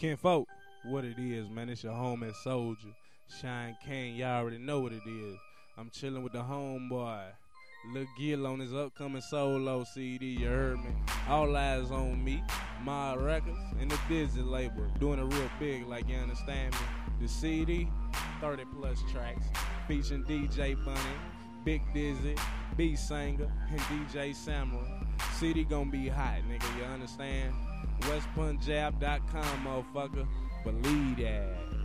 Kinfolk, what it is, man. It's your home and soldier. Shine Kane, y'all already know what it is. I'm chilling with the homeboy. Lil Gil on his upcoming solo CD, you heard me. All eyes on me, my records, and the Dizzy label. Doing it real big, like you understand me. The CD, 30 plus tracks, featuring DJ Bunny, Big Dizzy, B Singer, and DJ Samurai. CD gonna be hot, nigga, you understand? WestPunjab.com, motherfucker. Believe that.